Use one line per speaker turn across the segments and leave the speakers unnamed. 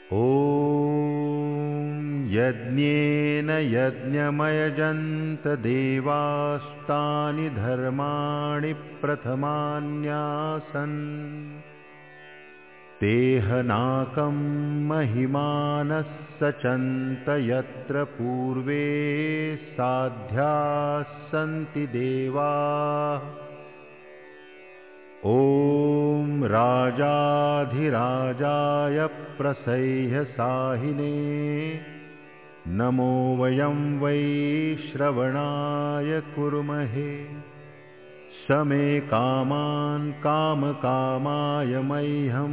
ॐ यज्ञेन यज्ञमयजन्त देवास्तानि धर्माणि प्रथमान्यासन् तेहनाकं महिमानः सचन्त यत्र पूर्वे साध्याः सन्ति देवाः। ॐ राजाधिराजाय प्रसह्यसाहिने नमो वयं वै श्रवणाय कुर्महे। समे कामान् कामकामाय मह्यं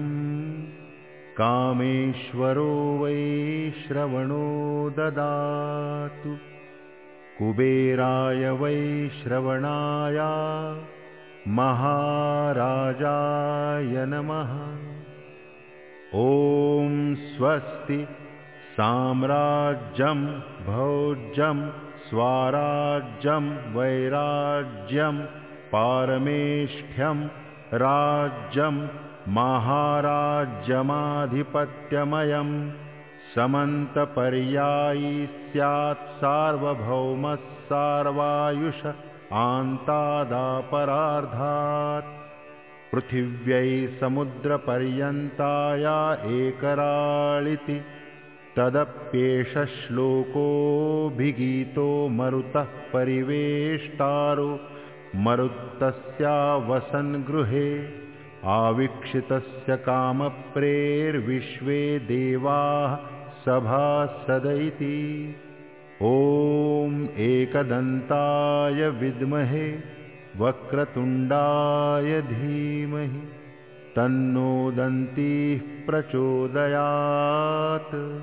कामेश्वरो वै श्रवणो ददातु। कुबेराय वै श्रवणाय महाराजाय नमः। ॐ स्वस्ति साम्राज्यं भोज्यं स्वाराज्यं वैराज्यं पारमेष्ठ्यं राज्यं महाराज्यमाधिपत्यमयं समन्तपर्यायी स्यात् सार्वभौमः सार्वायुष आन्तादापरार्धात्। पृथिव्यै समुद्रपर्यन्ताया एकराळिति तदप्येष श्लोकोऽभिगीतो मरुतः परिवेष्टारो मरुत्तस्या वसन् गृहे आवीक्षितस्य कामप्रेर्विश्वे देवाः सभासद इति। ॐ एकदन्ताय विद्महे वक्रतुण्डाय धीमहि तन्नो दन्तिः प्रचोदयात्।